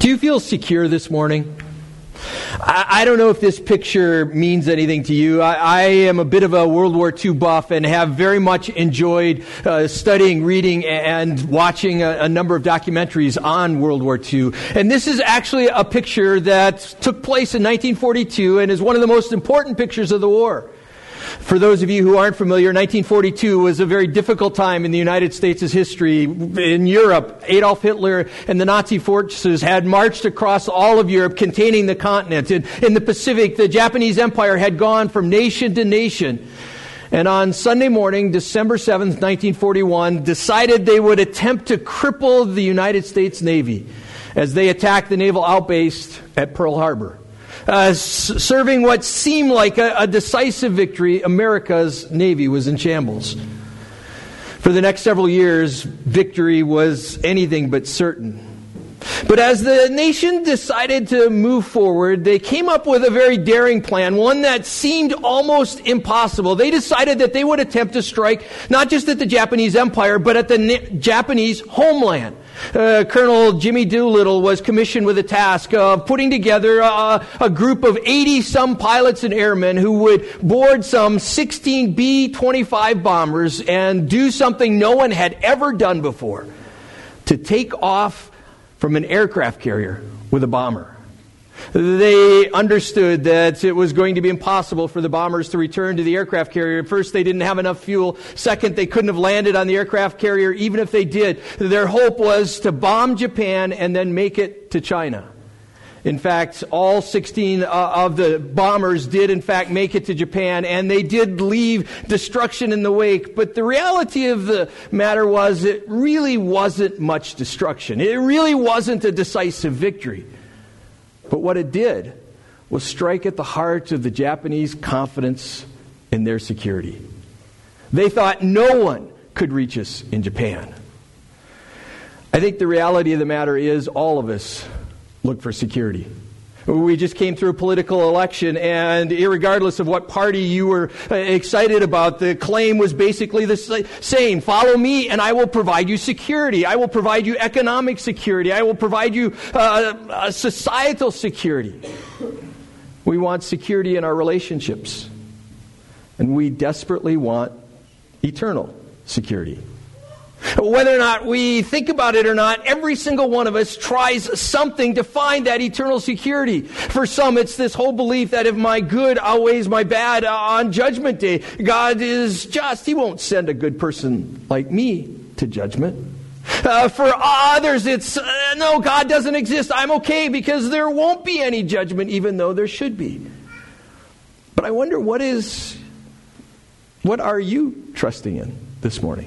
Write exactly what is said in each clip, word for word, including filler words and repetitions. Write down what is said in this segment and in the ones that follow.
Do you feel secure this morning? I, I don't know if this picture means anything to you. I, I am a bit of a World War Two buff and have very much enjoyed uh, studying, reading, and watching a, a number of documentaries on World War Two. And this is actually a picture that took place in nineteen forty-two and is one of the most important pictures of the war. For those of you who aren't familiar, nineteen forty-two was a very difficult time in the United States' history. In Europe, Adolf Hitler and the Nazi forces had marched across all of Europe, containing the continent. In, in the Pacific, the Japanese Empire had gone from nation to nation. And on Sunday morning, December seventh, nineteen forty-one, decided they would attempt to cripple the United States Navy as they attacked the naval outpost at Pearl Harbor. Uh, s- serving what seemed like a, a decisive victory, America's Navy was in shambles. For the next several years, victory was anything but certain. But as the nation decided to move forward, they came up with a very daring plan, one that seemed almost impossible. They decided that they would attempt to strike not just at the Japanese Empire, but at the na- Japanese homeland. Uh, Colonel Jimmy Doolittle was commissioned with the task of putting together a, a group of eighty-some pilots and airmen who would board some sixteen B twenty-five bombers and do something no one had ever done before, to take off from an aircraft carrier with a bomber. They understood that it was going to be impossible for the bombers to return to the aircraft carrier. First, they didn't have enough fuel. Second, they couldn't have landed on the aircraft carrier even if they did. Their hope was to bomb Japan and then make it to China. In fact, all sixteen uh, of the bombers did in fact make it to Japan, and they did leave destruction in the wake. But the reality of the matter was it really wasn't much destruction. It really wasn't a decisive victory. But what it did was strike at the heart of the Japanese confidence in their security. They thought no one could reach us in Japan. I think the reality of the matter is all of us look for security. We just came through a political election, and irregardless of what party you were excited about, the claim was basically the same. Follow me and I will provide you security. I will provide you economic security. I will provide you uh, societal security. We want security in our relationships, and we desperately want eternal security. Whether or not we think about it or not, every single one of us tries something to find that eternal security. For some, it's this whole belief that if my good outweighs my bad on Judgment Day, God is just. He won't send a good person like me to judgment. Uh, for others, it's, uh, no, God doesn't exist. I'm okay because there won't be any judgment, even though there should be. But I wonder, what is, what are you trusting in this morning?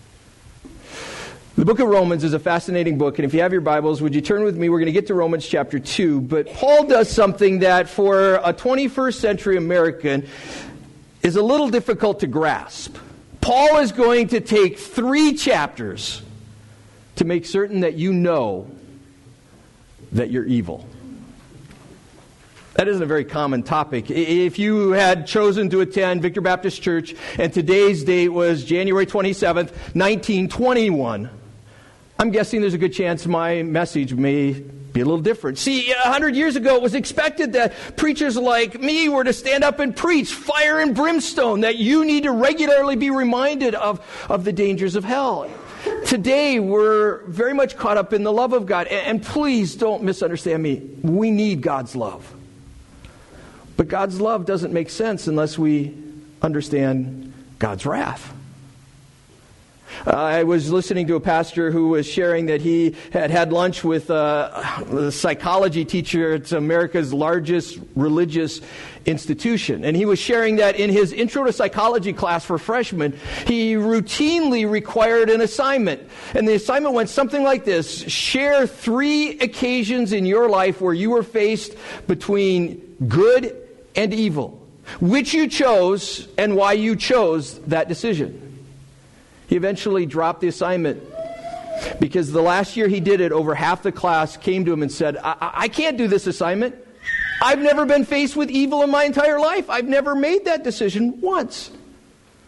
The book of Romans is a fascinating book, and if you have your Bibles, would you turn with me? We're going to get to Romans chapter two, but Paul does something that for a twenty-first century American is a little difficult to grasp. Paul is going to take three chapters to make certain that you know that you're evil. That isn't a very common topic. If you had chosen to attend Victor Baptist Church and today's date was January twenty-seventh, nineteen twenty-one, I'm guessing there's a good chance my message may be a little different. See, a hundred years ago it was expected that preachers like me were to stand up and preach fire and brimstone, that you need to regularly be reminded of, of the dangers of hell. Today we're very much caught up in the love of God. And please don't misunderstand me. We need God's love. But God's love doesn't make sense unless we understand God's wrath. Uh, I was listening to a pastor who was sharing that he had had lunch with uh, a psychology teacher at America's largest religious institution. And he was sharing that in his intro to psychology class for freshmen, he routinely required an assignment. And the assignment went something like this: share three occasions in your life where you were faced between good and evil, which you chose and why you chose that decision. He eventually dropped the assignment because the last year he did it, over half the class came to him and said, I, I can't do this assignment. I've never been faced with evil in my entire life. I've never made that decision once.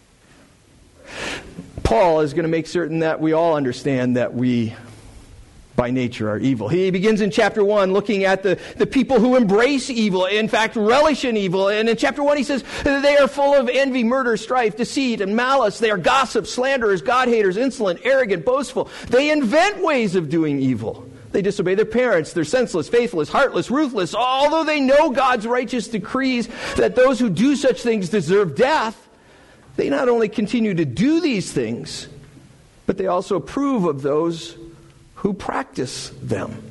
Paul is going to make certain that we all understand that we by nature are evil. He begins in chapter one looking at the, the people who embrace evil, in fact, relish in evil. And in chapter one he says they are full of envy, murder, strife, deceit, and malice. They are gossips, slanderers, God-haters, insolent, arrogant, boastful. They invent ways of doing evil. They disobey their parents. They're senseless, faithless, heartless, ruthless. Although they know God's righteous decrees that those who do such things deserve death, they not only continue to do these things, but they also approve of those who practice them.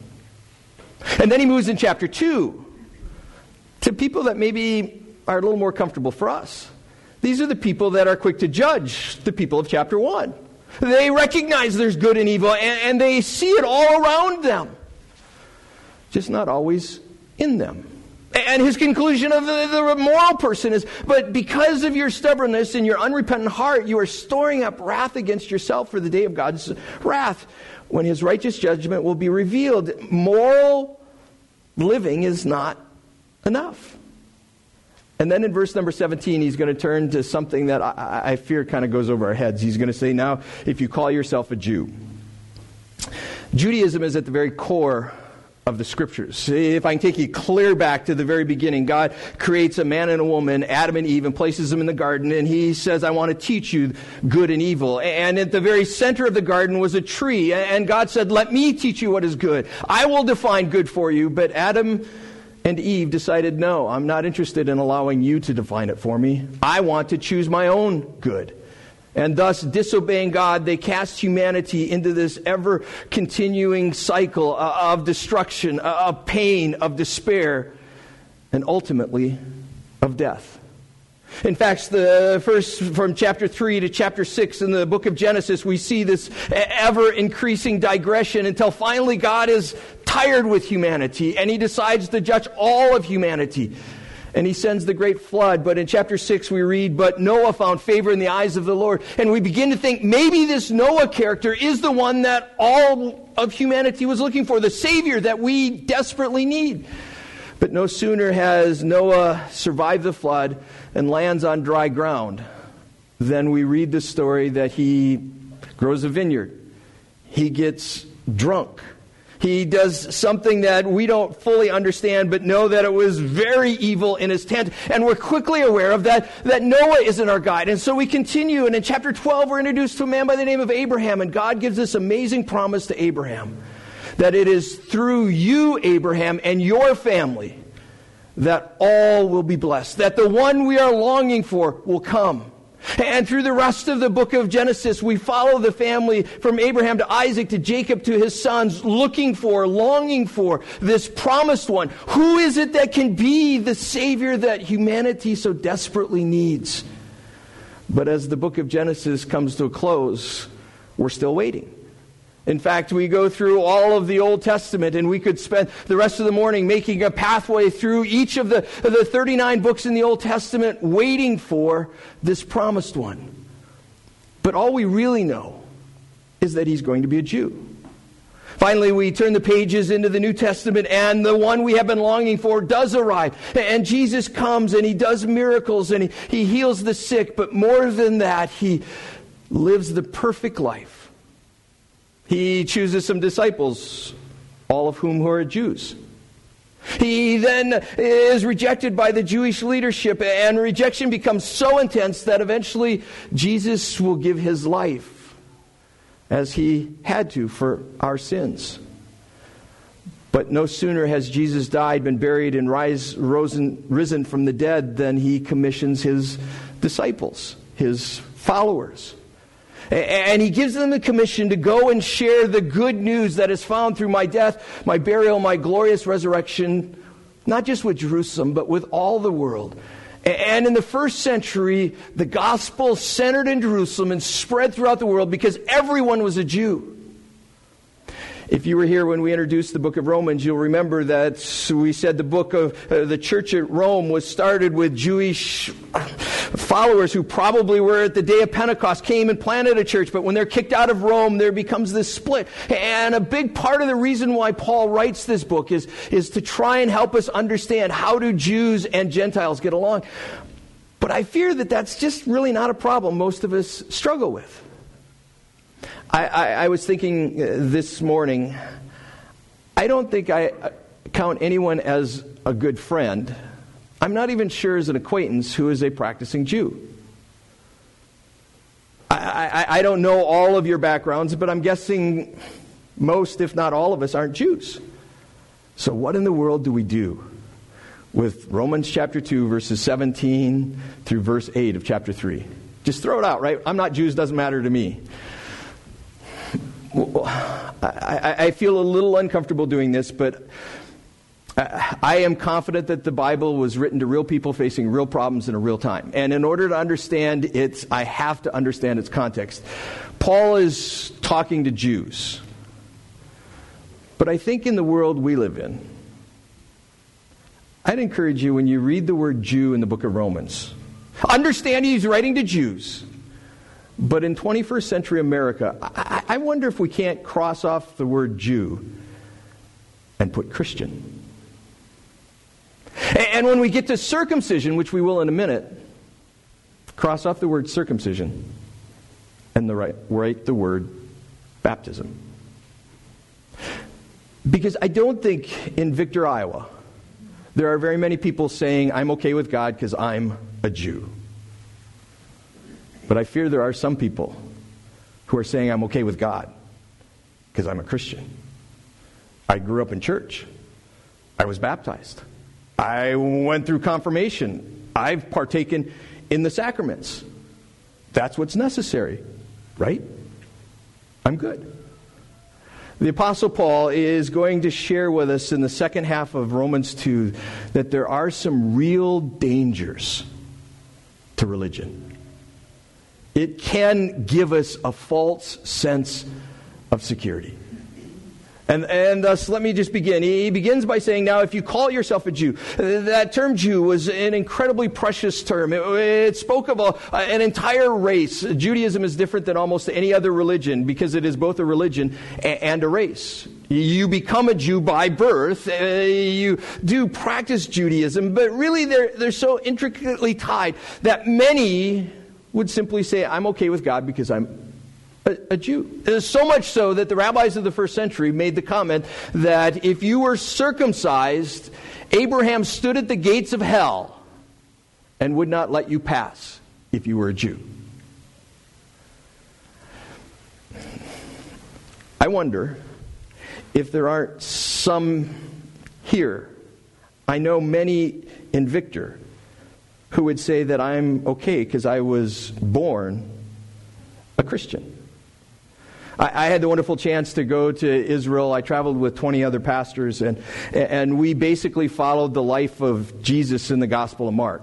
And then he moves in chapter two to people that maybe are a little more comfortable for us. These are the people that are quick to judge the people of chapter one. They recognize there's good and evil, and, and they see it all around them, just not always in them. And his conclusion of the, the moral person is, but because of your stubbornness and your unrepentant heart, you are storing up wrath against yourself for the day of God's wrath, when his righteous judgment will be revealed. Moral living is not enough. And then in verse number seventeen, he's going to turn to something that I, I fear kind of goes over our heads. He's going to say, now, if you call yourself a Jew. Judaism is at the very core of the Scriptures. If I can take you clear back to the very beginning, God creates a man and a woman, Adam and Eve, and places them in the garden, and he says, I want to teach you good and evil. And at the very center of the garden was a tree, and God said, let me teach you what is good. I will define good for you. But Adam and Eve decided, no, I'm not interested in allowing you to define it for me. I want to choose my own good. And thus, disobeying God, they cast humanity into this ever-continuing cycle of destruction, of pain, of despair, and ultimately of death. In fact, the first from chapter three to chapter six in the book of Genesis, we see this ever-increasing digression until finally God is tired with humanity and he decides to judge all of humanity. And he sends the great flood. But in chapter six we read, but Noah found favor in the eyes of the Lord. And we begin to think maybe this Noah character is the one that all of humanity was looking for, the Savior that we desperately need. But no sooner has Noah survived the flood and lands on dry ground than we read the story that he grows a vineyard. He gets drunk. He does something that we don't fully understand, but know that it was very evil in his tent. And we're quickly aware of that, that Noah isn't our guide. And so we continue, and in chapter twelve, we're introduced to a man by the name of Abraham. And God gives this amazing promise to Abraham, that it is through you, Abraham, and your family, that all will be blessed. That the one we are longing for will come. And through the rest of the book of Genesis, we follow the family from Abraham to Isaac to Jacob to his sons, looking for, longing for this promised one. Who is it that can be the Savior that humanity so desperately needs? But as the book of Genesis comes to a close, we're still waiting. In fact, we go through all of the Old Testament, and we could spend the rest of the morning making a pathway through each of the, of the thirty-nine books in the Old Testament, waiting for this promised one. But all we really know is that he's going to be a Jew. Finally, we turn the pages into the New Testament, and the one we have been longing for does arrive. And Jesus comes, and he does miracles, and he, he heals the sick. But more than that, he lives the perfect life. He chooses some disciples, all of whom who are Jews. He then is rejected by the Jewish leadership, and rejection becomes so intense that eventually Jesus will give his life, as he had to for our sins. But no sooner has Jesus died, been buried, and rise, risen, risen from the dead than he commissions his disciples, his followers. And he gives them the commission to go and share the good news that is found through my death, my burial, my glorious resurrection, not just with Jerusalem, but with all the world. And in the first century, the gospel centered in Jerusalem and spread throughout the world because everyone was a Jew. If you were here when we introduced the book of Romans, you'll remember that we said the book of uh, the church at Rome was started with Jewish followers who probably were at the day of Pentecost, came and planted a church. But when they're kicked out of Rome, there becomes this split. And a big part of the reason why Paul writes this book is, is to try and help us understand how do Jews and Gentiles get along. But I fear that that's just really not a problem most of us struggle with. I, I, I was thinking this morning I don't think I count anyone as a good friend. I'm not even sure as an acquaintance who is a practicing Jew. I, I, I don't know all of your backgrounds, but I'm guessing most, if not all of us, aren't Jews. So what in the world do we do with Romans chapter two, verses seventeen through verse eight of chapter three? Just throw it out, right? I'm not Jews, doesn't matter to me. I, I, I feel a little uncomfortable doing this, but I am confident that the Bible was written to real people facing real problems in a real time. And in order to understand it, I have to understand its context. Paul is talking to Jews. But I think in the world we live in, I'd encourage you when you read the word Jew in the book of Romans, understand he's writing to Jews. But in twenty-first century America, I, I wonder if we can't cross off the word Jew and put Christian. And when we get to circumcision, which we will in a minute, cross off the word circumcision and the right, write the word baptism. Because I don't think in Victor, Iowa, there are very many people saying, I'm okay with God because I'm a Jew. But I fear there are some people who are saying, I'm okay with God because I'm a Christian. I grew up in church. I was baptized. I went through confirmation. I've partaken in the sacraments. That's what's necessary, right? I'm good. The Apostle Paul is going to share with us in the second half of Romans two that there are some real dangers to religion. It can give us a false sense of security. And, and thus, let me just begin. He begins by saying, now, if you call yourself a Jew, that term Jew was an incredibly precious term. It, it spoke of a, an entire race. Judaism is different than almost any other religion because it is both a religion and a race. You become a Jew by birth. Uh, you do practice Judaism, but really they're, they're so intricately tied that many would simply say, I'm okay with God because I'm A, a Jew. So much so that the rabbis of the first century made the comment that if you were circumcised, Abraham stood at the gates of hell and would not let you pass if you were a Jew. I wonder if there aren't some here, I know many in Victor, who would say that I'm okay because I was born a Christian. I had the wonderful chance to go to Israel. I traveled with twenty other pastors, and and we basically followed the life of Jesus in the Gospel of Mark.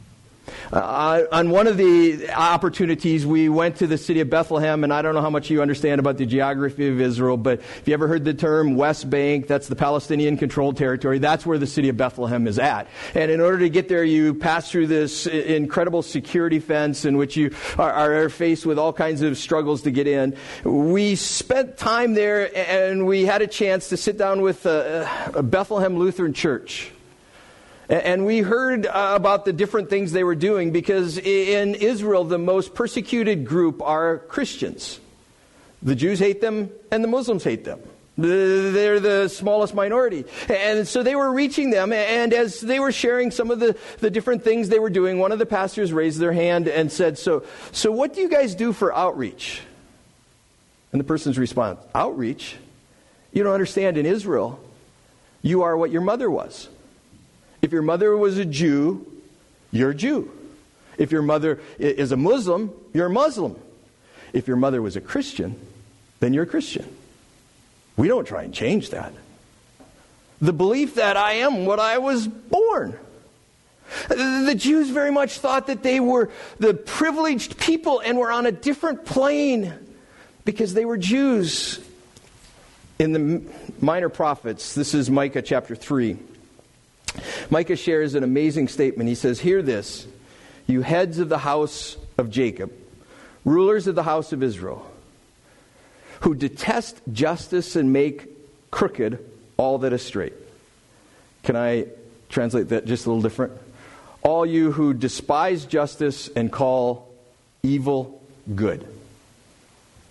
Uh, on one of the opportunities, we went to the city of Bethlehem, and I don't know how much you understand about the geography of Israel, but if you ever heard the term West Bank, that's the Palestinian-controlled territory. That's where the city of Bethlehem is at. And in order to get there, you pass through this incredible security fence in which you are, are faced with all kinds of struggles to get in. We spent time there, and we had a chance to sit down with a, a Bethlehem Lutheran Church. And we heard uh, about the different things they were doing because in Israel, the most persecuted group are Christians. The Jews hate them and the Muslims hate them. They're the smallest minority. And so they were reaching them, and as they were sharing some of the, the different things they were doing, one of the pastors raised their hand and said, so, so what do you guys do for outreach? And the person's response, outreach? You don't understand, in Israel, you are what your mother was. If your mother was a Jew, you're a Jew. If your mother is a Muslim, you're a Muslim. If your mother was a Christian, then you're a Christian. We don't try and change that. The belief that I am what I was born. The Jews very much thought that they were the privileged people and were on a different plane because they were Jews. In the Minor Prophets, this is Micah chapter three. Micah shares an amazing statement. He says, hear this, you heads of the house of Jacob, rulers of the house of Israel, who detest justice and make crooked all that is straight. Can I translate that just a little different? All you who despise justice and call evil good.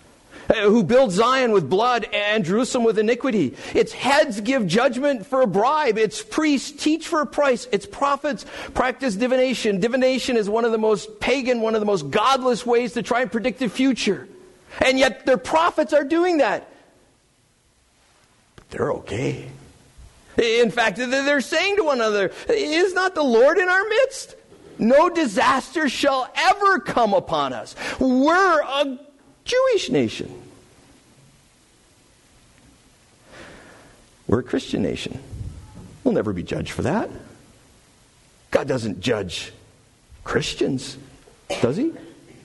who build Zion with blood and Jerusalem with iniquity. Its heads give judgment for a bribe. Its priests teach for a price. Its prophets practice divination. Divination is one of the most pagan, one of the most godless ways to try and predict the future. And yet their prophets are doing that. But they're okay. In fact, they're saying to one another, is not the Lord in our midst? No disaster shall ever come upon us. We're a Jewish nation. We're a Christian nation. We'll never be judged for that. God doesn't judge Christians, does he?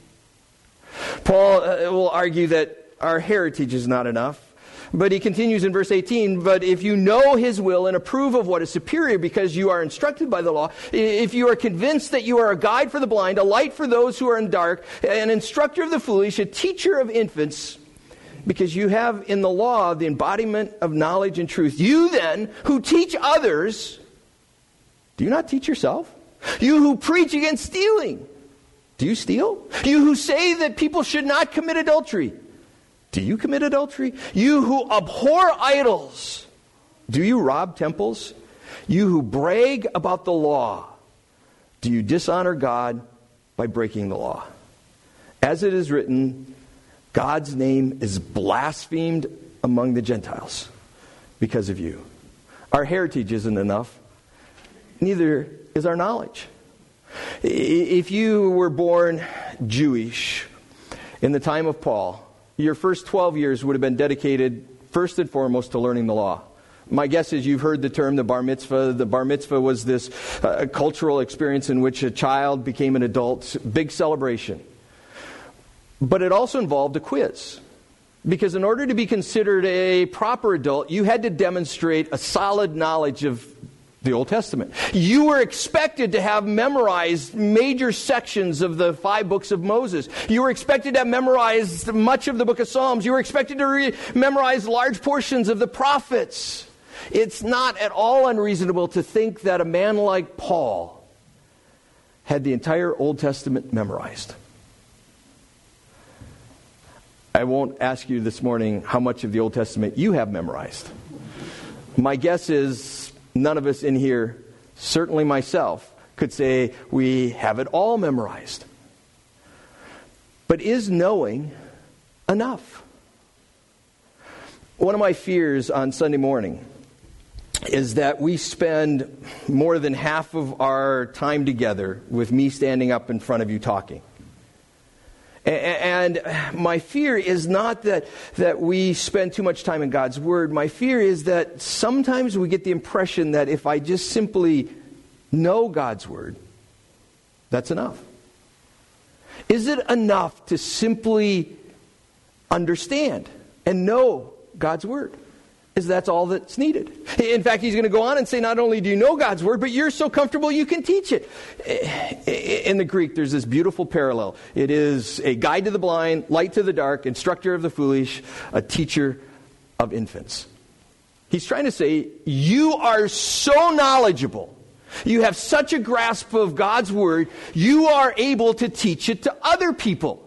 Paul uh, will argue that our heritage is not enough. But he continues in verse eighteen, but if you know his will and approve of what is superior because you are instructed by the law, if you are convinced that you are a guide for the blind, a light for those who are in dark, an instructor of the foolish, a teacher of infants, because you have in the law the embodiment of knowledge and truth, you then who teach others, do you not teach yourself? You who preach against stealing, do you steal? You who say that people should not commit adultery, do you commit adultery? You who abhor idols, do you rob temples? You who brag about the law, do you dishonor God by breaking the law? As it is written, God's name is blasphemed among the Gentiles because of you. Our heritage isn't enough. Neither is our knowledge. If you were born Jewish in the time of Paul, your first twelve years would have been dedicated first and foremost to learning the law. My guess is you've heard the term the bar mitzvah. The bar mitzvah was this uh, cultural experience in which a child became an adult. Big celebration. But it also involved a quiz. Because in order to be considered a proper adult, you had to demonstrate a solid knowledge of the Old Testament. You were expected to have memorized major sections of the five books of Moses. You were expected to have memorized much of the book of Psalms. You were expected to re- memorize large portions of the prophets. It's not at all unreasonable to think that a man like Paul had the entire Old Testament memorized. I won't ask you this morning how much of the Old Testament you have memorized. My guess is none of us in here, certainly myself, could say we have it all memorized. But is knowing enough? One of my fears on Sunday morning is that we spend more than half of our time together with me standing up in front of you talking. And my fear is not that, that we spend too much time in God's Word. My fear is that sometimes we get the impression that if I just simply know God's Word, that's enough. Is it enough to simply understand and know God's Word? Is that's all that's needed? In fact, he's going to go on and say, not only do you know God's Word, but you're so comfortable you can teach it. In the Greek, there's this beautiful parallel. It is a guide to the blind, light to the dark, instructor of the foolish, a teacher of infants. He's trying to say, you are so knowledgeable, you have such a grasp of God's Word, you are able to teach it to other people.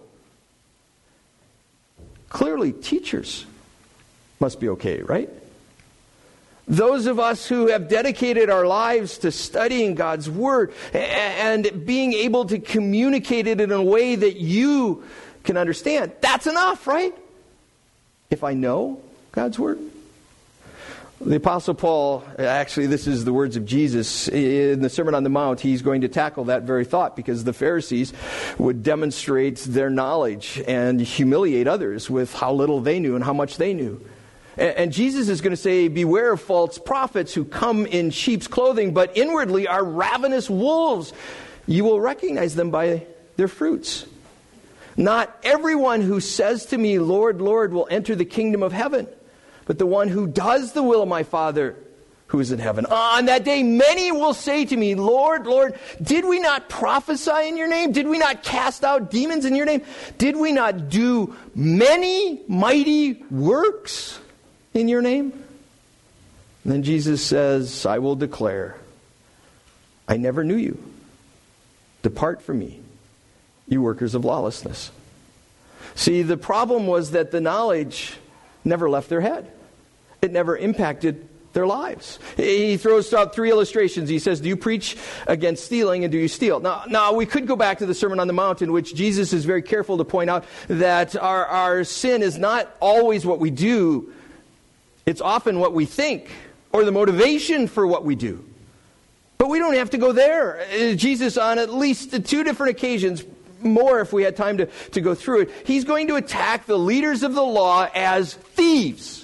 Clearly, teachers must be okay, right? Those of us who have dedicated our lives to studying God's Word and being able to communicate it in a way that you can understand, that's enough, right? If I know God's Word. The Apostle Paul, actually this is the words of Jesus in the Sermon on the Mount. He's going to tackle that very thought because the Pharisees would demonstrate their knowledge and humiliate others with how little they knew and how much they knew. And Jesus is going to say, beware of false prophets who come in sheep's clothing, but inwardly are ravenous wolves. You will recognize them by their fruits. Not everyone who says to me, Lord, Lord, will enter the kingdom of heaven, but the one who does the will of my Father who is in heaven. On that day, many will say to me, Lord, Lord, did we not prophesy in your name? Did we not cast out demons in your name? Did we not do many mighty works in your name? And then Jesus says, I will declare, I never knew you. Depart from me, you workers of lawlessness. See, the problem was that the knowledge never left their head. It never impacted their lives. He throws out three illustrations. He says, do you preach against stealing and do you steal? Now, now we could go back to the Sermon on the Mount, in which Jesus is very careful to point out that our, our sin is not always what we do. It's often what we think or the motivation for what we do. But we don't have to go there. Jesus, on at least two different occasions, more if we had time to, to go through it, he's going to attack the leaders of the law as thieves.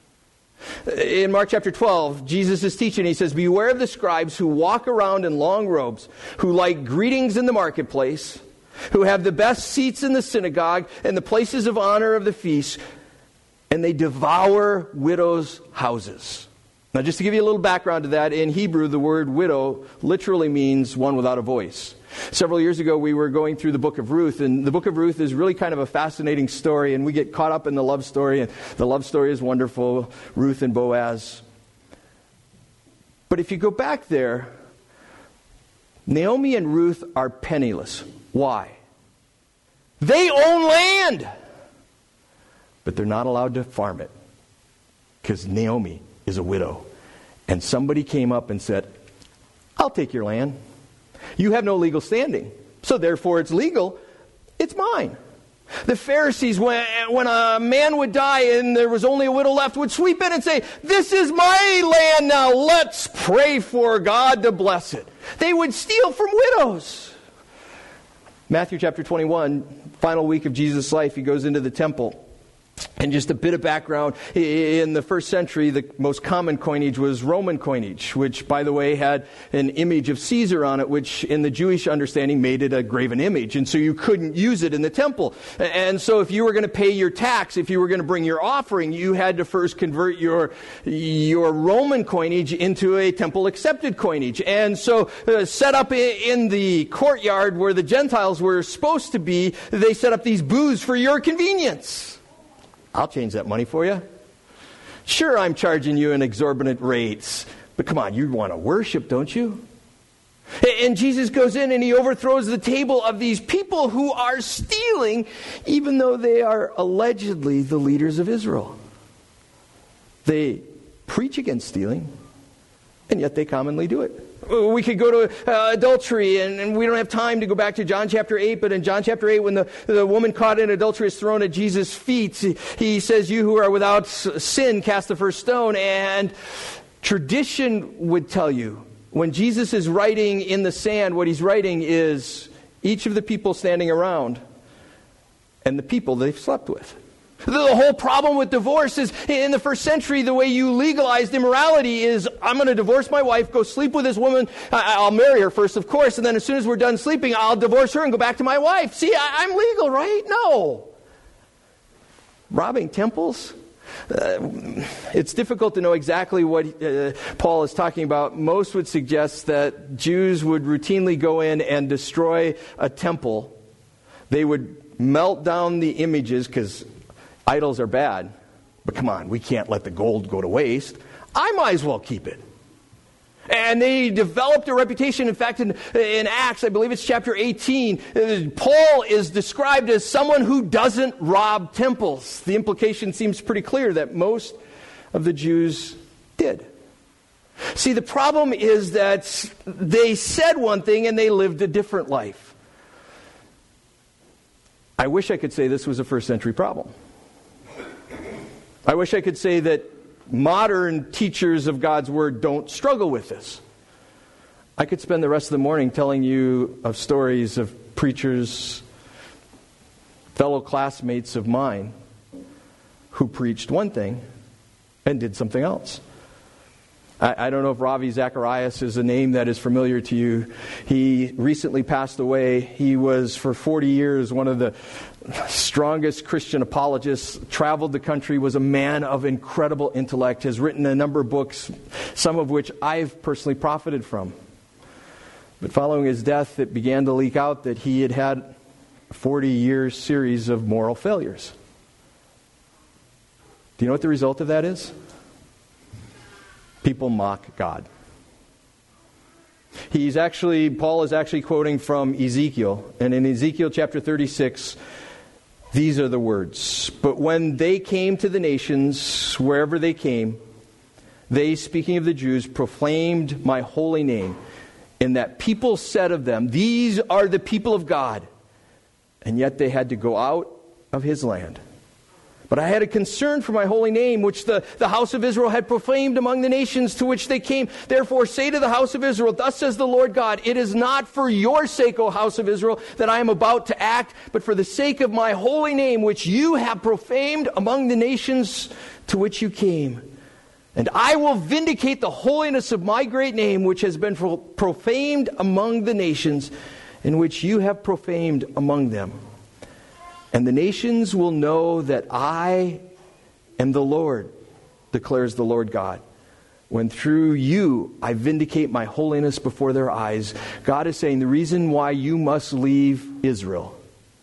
In Mark chapter twelve, Jesus is teaching. He says, beware of the scribes who walk around in long robes, who like greetings in the marketplace, who have the best seats in the synagogue and the places of honor of the feast, and they devour widows' houses. Now, just to give you a little background to that, in Hebrew, the word widow literally means one without a voice. Several years ago, we were going through the book of Ruth, and the book of Ruth is really kind of a fascinating story, and we get caught up in the love story, and the love story is wonderful, Ruth and Boaz. But if you go back there, Naomi and Ruth are penniless. Why? They own land, but they're not allowed to farm it, because Naomi is a widow. And somebody came up and said, I'll take your land. You have no legal standing, so therefore it's legal. It's mine. The Pharisees, when, when a man would die and there was only a widow left, would sweep in and say, this is my land now. Let's pray for God to bless it. They would steal from widows. Matthew chapter twenty-one, final week of Jesus' life, he goes into the temple. And just a bit of background, in the first century, the most common coinage was Roman coinage, which, by the way, had an image of Caesar on it, which in the Jewish understanding made it a graven image. And so you couldn't use it in the temple. And so if you were going to pay your tax, if you were going to bring your offering, you had to first convert your, your Roman coinage into a temple-accepted coinage. And so uh, set up in the courtyard where the Gentiles were supposed to be, they set up these booths for your convenience. I'll change that money for you. Sure, I'm charging you an exorbitant rates, but come on, you want to worship, don't you? And Jesus goes in and he overthrows the table of these people who are stealing, even though they are allegedly the leaders of Israel. They preach against stealing, and yet they commonly do it. We could go to uh, adultery, and, and we don't have time to go back to John chapter eight, but in John chapter eight, when the, the woman caught in adultery is thrown at Jesus' feet, he, he says, you who are without sin, cast the first stone. And tradition would tell you, when Jesus is writing in the sand, what he's writing is each of the people standing around and the people they've slept with. The whole problem with divorce is, in the first century, the way you legalized immorality is, I'm going to divorce my wife, go sleep with this woman, I'll marry her first, of course, and then as soon as we're done sleeping, I'll divorce her and go back to my wife. See, I'm legal, right? No. Robbing temples? Uh, it's difficult to know exactly what uh, Paul is talking about. Most would suggest that Jews would routinely go in and destroy a temple. They would melt down the images, because idols are bad, but come on, we can't let the gold go to waste. I might as well keep it. And they developed a reputation. In fact, in, in Acts, I believe it's chapter eighteen, Paul is described as someone who doesn't rob temples. The implication seems pretty clear that most of the Jews did. See, the problem is that they said one thing and they lived a different life. I wish I could say this was a first century problem. I wish I could say that modern teachers of God's Word don't struggle with this. I could spend the rest of the morning telling you of stories of preachers, fellow classmates of mine, who preached one thing and did something else. I, I don't know if Ravi Zacharias is a name that is familiar to you. He recently passed away. He was, for forty years, one of the strongest Christian apologists, traveled the country, was a man of incredible intellect, has written a number of books, some of which I've personally profited from. But following his death, it began to leak out that he had had a forty-year series of moral failures. Do you know what the result of that is? People mock God. He's actually, Paul is actually quoting from Ezekiel. And in Ezekiel chapter thirty-six, These are the words. But when they came to the nations, wherever they came, they, speaking of the Jews, proclaimed my holy name. And that people said of them, these are the people of God. And yet they had to go out of his land. But I had a concern for my holy name, which the, the house of Israel had proclaimed among the nations to which they came. Therefore say to the house of Israel, thus says the Lord God, it is not for your sake, O house of Israel, that I am about to act, but for the sake of my holy name, which you have profaned among the nations to which you came. And I will vindicate the holiness of my great name, which has been profaned among the nations, in which you have profaned among them. And the nations will know that I am the Lord, declares the Lord God, when through you I vindicate my holiness before their eyes. God is saying the reason why you must leave Israel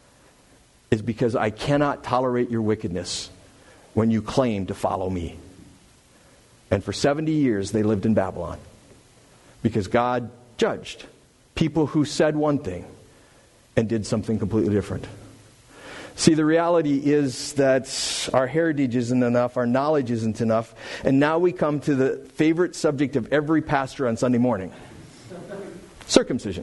is because I cannot tolerate your wickedness when you claim to follow me. And for seventy years they lived in Babylon because God judged people who said one thing and did something completely different. See, the reality is that our heritage isn't enough, our knowledge isn't enough, and now we come to the favorite subject of every pastor on Sunday morning. Circumcision.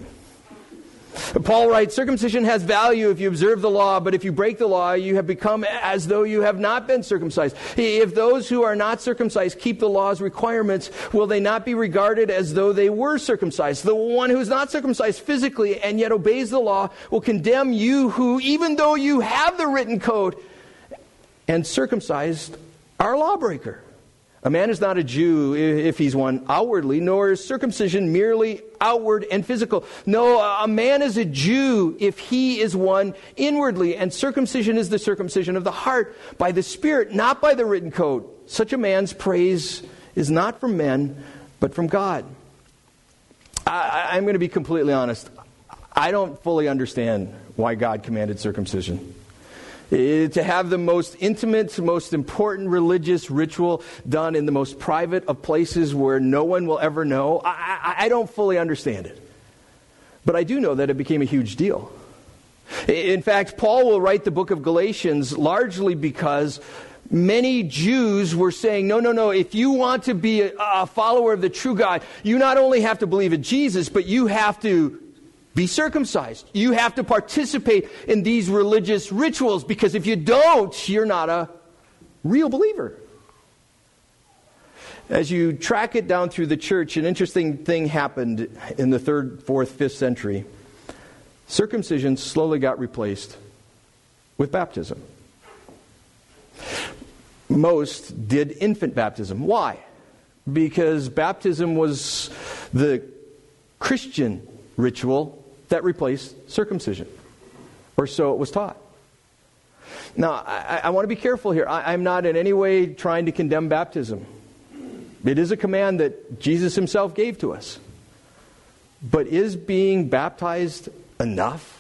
Paul writes, circumcision has value if you observe the law, but if you break the law, you have become as though you have not been circumcised. If those who are not circumcised keep the law's requirements, will they not be regarded as though they were circumcised? The one who is not circumcised physically and yet obeys the law will condemn you who, even though you have the written code and circumcised, are a lawbreaker. A man is not a Jew if he's one outwardly, nor is circumcision merely outward and physical. No, a man is a Jew if he is one inwardly, and circumcision is the circumcision of the heart by the Spirit, not by the written code. Such a man's praise is not from men, but from God. I, I'm going to be completely honest. I don't fully understand why God commanded circumcision. To have the most intimate, most important religious ritual done in the most private of places where no one will ever know, I, I, I don't fully understand it. But I do know that it became a huge deal. In fact, Paul will write the book of Galatians largely because many Jews were saying, no, no, no, if you want to be a, a follower of the true God, you not only have to believe in Jesus, but you have to be circumcised. You have to participate in these religious rituals, because if you don't, you're not a real believer. As you track it down through the church, an interesting thing happened in the third, fourth, fifth century. Circumcision slowly got replaced with baptism. Most did infant baptism. Why? Because baptism was the Christian ritual that replaced circumcision. Or so it was taught. Now, I, I want to be careful here. I, I'm not in any way trying to condemn baptism. It is a command that Jesus himself gave to us. But is being baptized enough?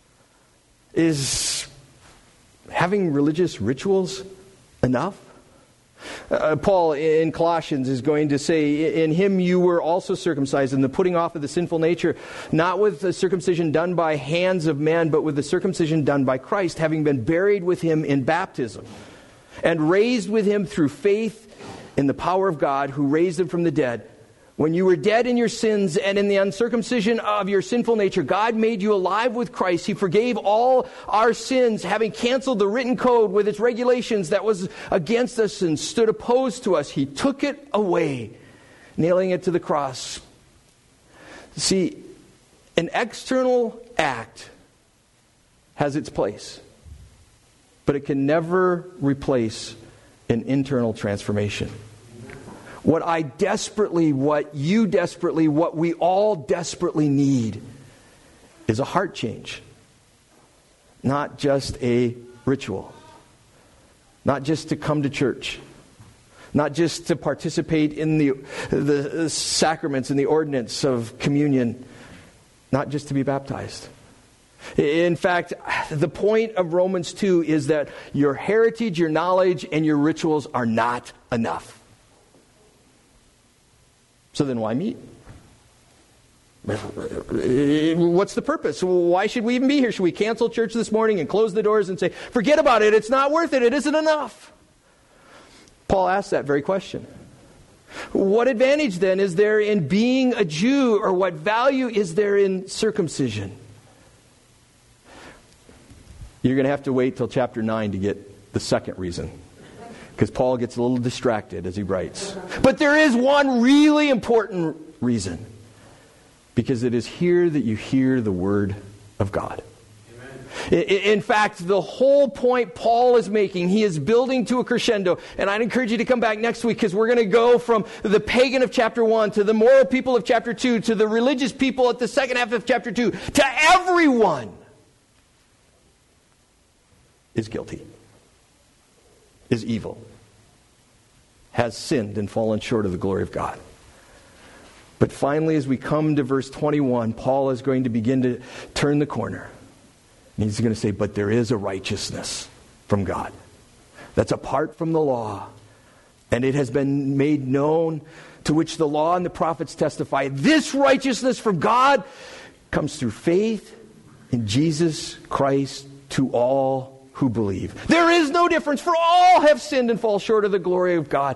Is having religious rituals enough? Uh, Paul in Colossians is going to say, in him you were also circumcised in the putting off of the sinful nature, not with the circumcision done by hands of men, but with the circumcision done by Christ, having been buried with him in baptism, and raised with him through faith in the power of God who raised him from the dead. When you were dead in your sins and in the uncircumcision of your sinful nature, God made you alive with Christ. He forgave all our sins, having canceled the written code with its regulations that was against us and stood opposed to us. He took it away, nailing it to the cross. See, an external act has its place, but it can never replace an internal transformation. What I desperately, what you desperately, what we all desperately need is a heart change. Not just a ritual. Not just to come to church. Not just to participate in the, the sacraments and the ordinance of communion. Not just to be baptized. In fact, the point of Romans two is that your heritage, your knowledge, and your rituals are not enough. So then why meet? What's the purpose? Why should we even be here? Should we cancel church this morning and close the doors and say, forget about it, it's not worth it, it isn't enough? Paul asked that very question. What advantage then is there in being a Jew, or what value is there in circumcision? You're going to have to wait till chapter nine to get the second reason, because Paul gets a little distracted as he writes. But there is one really important reason, because it is here that you hear the word of God. Amen. In fact, the whole point Paul is making, he is building to a crescendo. And I'd encourage you to come back next week, because we're going to go from the pagan of chapter one to the moral people of chapter two to the religious people at the second half of chapter two to everyone is guilty, is evil, has sinned and fallen short of the glory of God. But finally, as we come to verse twenty-one, Paul is going to begin to turn the corner. And he's going to say, but there is a righteousness from God that's apart from the law. And it has been made known, to which the law and the prophets testify. This righteousness from God comes through faith in Jesus Christ to all who believe. There is no difference, for all have sinned and fall short of the glory of God.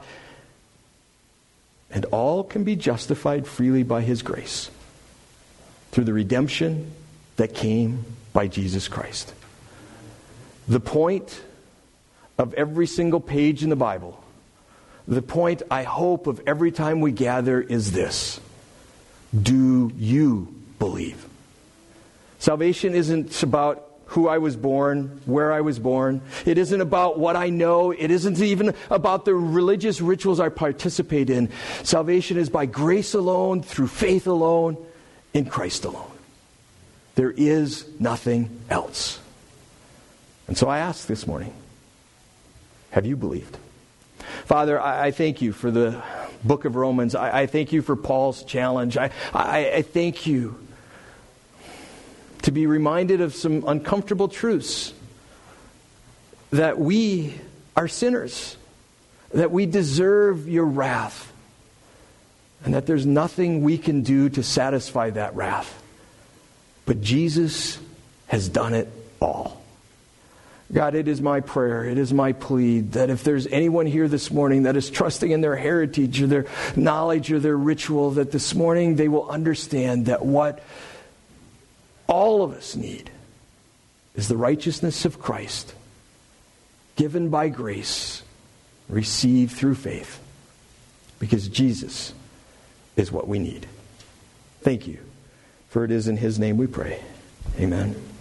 And all can be justified freely by His grace through the redemption that came by Jesus Christ. The point of every single page in the Bible, the point, I hope, of every time we gather is this: do you believe? Salvation isn't about who I was born, where I was born. It isn't about what I know. It isn't even about the religious rituals I participate in. Salvation is by grace alone, through faith alone, in Christ alone. There is nothing else. And so I ask this morning, have you believed? Father, I, I thank you for the book of Romans. I, I thank you for Paul's challenge. I, I, I thank you to be reminded of some uncomfortable truths, that we are sinners, that we deserve your wrath, and that there's nothing we can do to satisfy that wrath. But Jesus has done it all. God, it is my prayer, it is my plea that if there's anyone here this morning that is trusting in their heritage or their knowledge or their ritual, that this morning they will understand that what all of us need is the righteousness of Christ, given by grace, received through faith, because Jesus is what we need. Thank you, for it is in His name we pray. Amen.